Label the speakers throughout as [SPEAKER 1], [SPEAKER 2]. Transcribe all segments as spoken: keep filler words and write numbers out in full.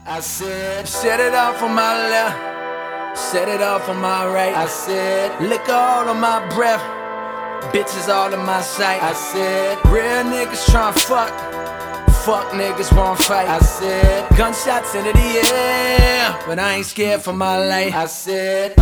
[SPEAKER 1] I said, set it off on my left, set it off on my right. I said, liquor all on my breath, bitches all in my sight. I said, real niggas tryna fuck, fuck niggas won't fight. I said, gunshots into the air, but I ain't scared for my life. I said,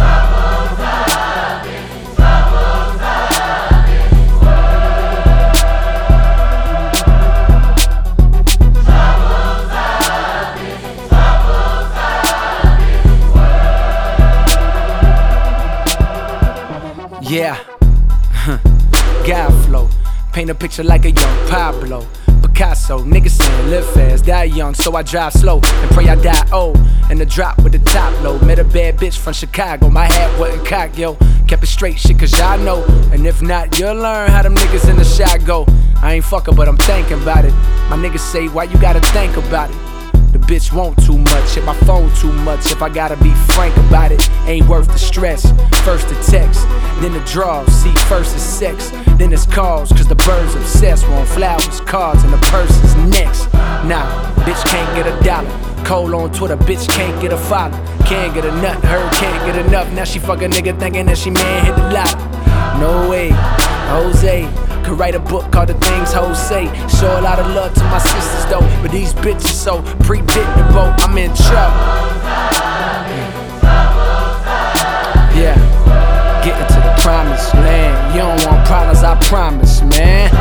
[SPEAKER 1] yeah, God flow, paint a picture like a young Pablo Picasso. Niggas saying live fast, die young, so I drive slow and pray I die old. And the drop with the top low, met a bad bitch from Chicago. My hat wasn't cocked, yo, kept it straight shit cause y'all know. And if not, you'll learn how them niggas in the shot go. I ain't fucking but I'm thinking about it. My niggas say why you gotta think about it. The bitch want too much, hit my phone too much. If I gotta be frank about it, ain't worth the stress. First the text, then the draws. See, first is sex, then it's calls. Cause the birds obsessed, want flowers, cards, and the purse is next. Nah, bitch can't get a dollar. Cole on Twitter, bitch can't get a follow. Can't get a nut, her can't get enough. Now she fuck a nigga thinking that she man hit the lot. No way, Jose could write a book called The Things Hoes Say. Show a lot of love to my sisters though, but these bitches so predictable, I'm in trouble. Yeah, getting to the promised land. You don't want problems, I promise, man.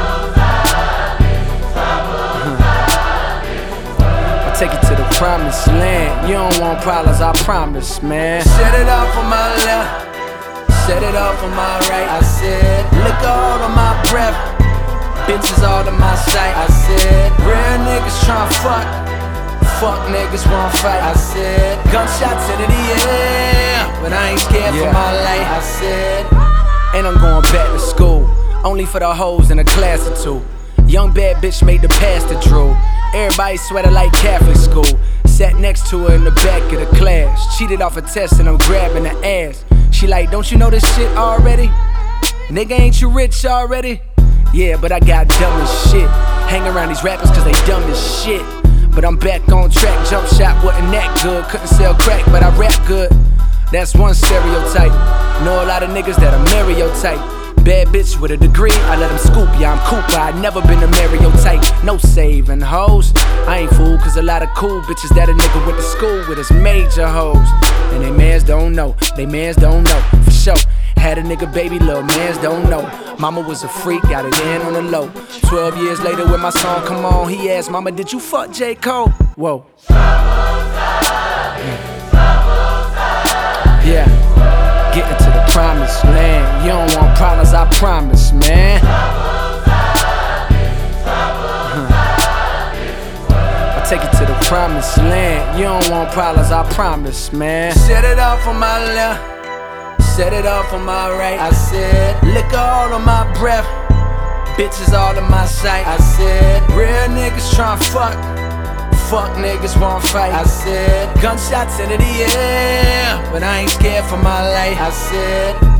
[SPEAKER 1] I'll take you to the promised land. You don't want problems, I promise, man. Set it off on my left, set it off on my right. I said, liquor all on my breath, bitches all in my sight. I said, real niggas tryna fuck, fuck niggas won't fight. I said, gunshots into the air, but I ain't scared yeah. for my life. I said, and I'm going back to school, only for the hoes in a class or two. Young bad bitch made the pastor drool. Everybody sweater like Catholic school. Sat next to her in the back of the class. Cheated off a test and I'm grabbing her ass. She like, don't you know this shit already? Nigga, ain't you rich already? Yeah, but I got dumb as shit. Hang around these rappers cause they dumb as shit. But I'm back on track, jump shot wasn't that good. Couldn't sell crack, but I rap good. That's one stereotype. Know a lot of niggas that are Mario type. Bad bitch with a degree, I let them scoop, yeah I'm Cooper. I never been a Mario type, no saving hoes. I ain't fool cause a lot of cool bitches that a nigga went to school with is major hoes. And they mans don't know, they mans don't know, for sure. Had a nigga baby, little mans don't know. Mama was a freak, got it in on the low. Twelve years later when my song come on, he asked, mama, did you fuck J. Cole? Whoa. Yeah, getting to the promised land. You don't want problems, I promise, man. I'll take you to the promised land. You don't want problems, I promise, man. Set it off on my left, set it off on my right. I said, liquor all on my breath, bitches all in my sight. I said, real niggas tryna fuck, fuck niggas won't fight. I said, gunshots into the air, but I ain't scared for my life. I said,